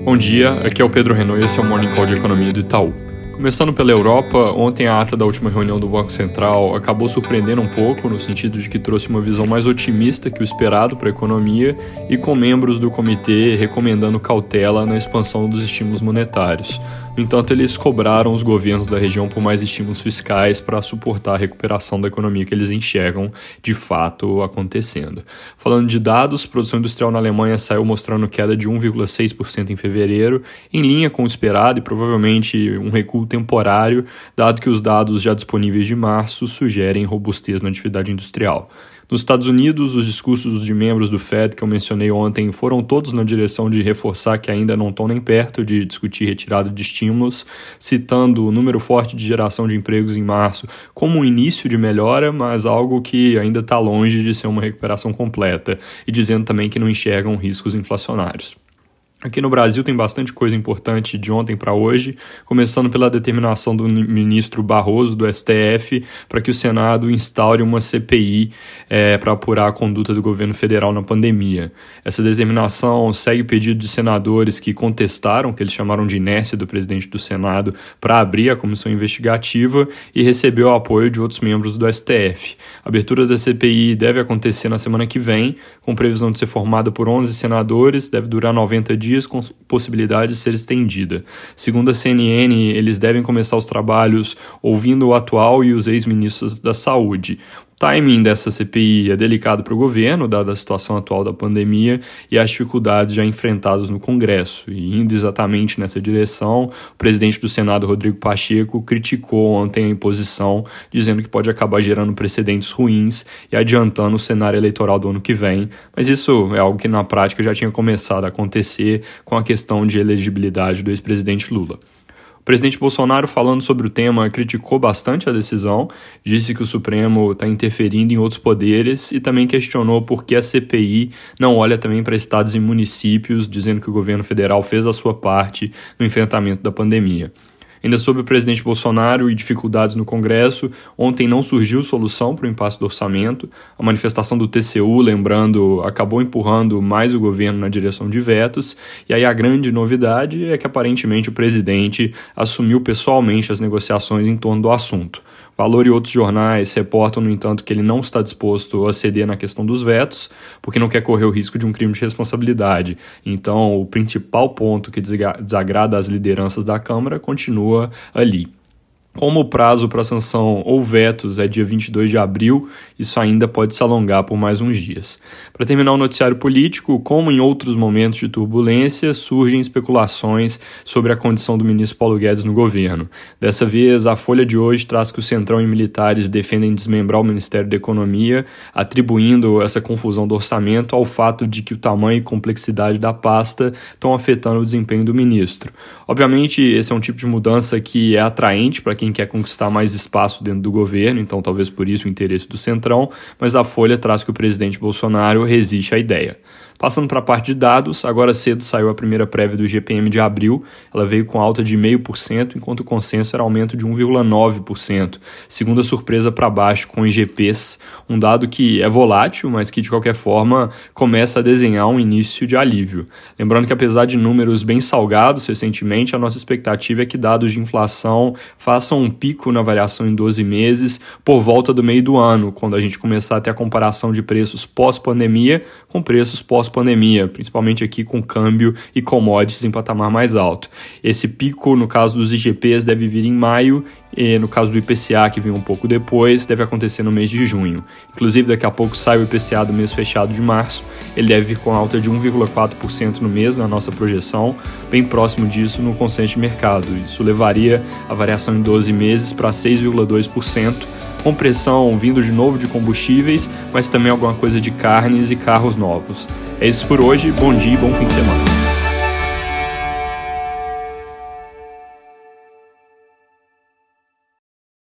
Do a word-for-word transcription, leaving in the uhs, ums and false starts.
Bom dia, aqui é o Pedro Renault e esse é o Morning Call de Economia do Itaú. Começando pela Europa, ontem a ata da última reunião do Banco Central acabou surpreendendo um pouco, no sentido de que trouxe uma visão mais otimista que o esperado para a economia e com membros do comitê recomendando cautela na expansão dos estímulos monetários. No entanto, eles cobraram os governos da região por mais estímulos fiscais para suportar a recuperação da economia que eles enxergam de fato acontecendo. Falando de dados, a produção industrial na Alemanha saiu mostrando queda de um vírgula seis por cento em fevereiro, em linha com o esperado e provavelmente um recuo temporário, dado que os dados já disponíveis de março sugerem robustez na atividade industrial. Nos Estados Unidos, os discursos de membros do Fed que eu mencionei ontem foram todos na direção de reforçar que ainda não estão nem perto de discutir retirada de estímulos, citando o número forte de geração de empregos em março como um início de melhora, mas algo que ainda está longe de ser uma recuperação completa, e dizendo também que não enxergam riscos inflacionários. Aqui no Brasil tem bastante coisa importante de ontem para hoje, começando pela determinação do ministro Barroso do S T F para que o Senado instaure uma C P I é, para apurar a conduta do governo federal na pandemia. Essa determinação segue o pedido de senadores que contestaram, que eles chamaram de inércia do presidente do Senado, para abrir a comissão investigativa e recebeu o apoio de outros membros do S T F. A abertura da C P I deve acontecer na semana que vem, com previsão de ser formada por onze senadores, deve durar noventa dias, com possibilidade de ser estendida. Segundo a C N N, eles devem começar os trabalhos ouvindo o atual e os ex-ministros da Saúde. O timing dessa C P I é delicado para o governo, dada a situação atual da pandemia e as dificuldades já enfrentadas no Congresso. E indo exatamente nessa direção, o presidente do Senado, Rodrigo Pacheco, criticou ontem a imposição, dizendo que pode acabar gerando precedentes ruins e adiantando o cenário eleitoral do ano que vem. Mas isso é algo que na prática já tinha começado a acontecer com a questão de elegibilidade do ex-presidente Lula. O presidente Bolsonaro, falando sobre o tema, criticou bastante a decisão, disse que o Supremo está interferindo em outros poderes e também questionou por que a C P I não olha também para estados e municípios, dizendo que o governo federal fez a sua parte no enfrentamento da pandemia. Ainda sobre o presidente Bolsonaro e dificuldades no Congresso, ontem não surgiu solução para o impasse do orçamento. A manifestação do T C U, lembrando, acabou empurrando mais o governo na direção de vetos. E aí a grande novidade é que aparentemente o presidente assumiu pessoalmente as negociações em torno do assunto. Valor e outros jornais reportam, no entanto, que ele não está disposto a ceder na questão dos vetos, porque não quer correr o risco de um crime de responsabilidade. Então, o principal ponto que desagrada as lideranças da Câmara continua ali. Como o prazo para sanção ou vetos é dia vinte e dois de abril, isso ainda pode se alongar por mais uns dias. Para terminar o noticiário político, como em outros momentos de turbulência, surgem especulações sobre a condição do ministro Paulo Guedes no governo. Dessa vez, a Folha de hoje traz que o Centrão e militares defendem desmembrar o Ministério da Economia, atribuindo essa confusão do orçamento ao fato de que o tamanho e complexidade da pasta estão afetando o desempenho do ministro. Obviamente, esse é um tipo de mudança que é atraente para quem quem quer conquistar mais espaço dentro do governo, então talvez por isso o interesse do Centrão, mas a Folha traz que o presidente Bolsonaro resiste à ideia. Passando para a parte de dados, agora cedo saiu a primeira prévia do I G P M de abril, ela veio com alta de zero vírgula cinco por cento, enquanto o consenso era aumento de um vírgula nove por cento, segunda surpresa para baixo com I G Ps, um dado que é volátil, mas que de qualquer forma começa a desenhar um início de alívio. Lembrando que apesar de números bem salgados recentemente, a nossa expectativa é que dados de inflação façam um pico na variação em doze meses por volta do meio do ano, quando a gente começar a ter a comparação de preços pós-pandemia com preços pós pandemia, principalmente aqui com câmbio e commodities em patamar mais alto. Esse pico, no caso dos I G Ps, deve vir em maio e no caso do I P C A, que vem um pouco depois, deve acontecer no mês de junho. Inclusive, daqui a pouco sai o I P C A do mês fechado de março, ele deve vir com alta de um vírgula quatro por cento no mês, na nossa projeção, bem próximo disso no consenso de mercado. Isso levaria a variação em doze meses para seis vírgula dois por cento, com pressão vindo de novo de combustíveis, mas também alguma coisa de carnes e carros novos. É isso por hoje, bom dia e bom fim de semana.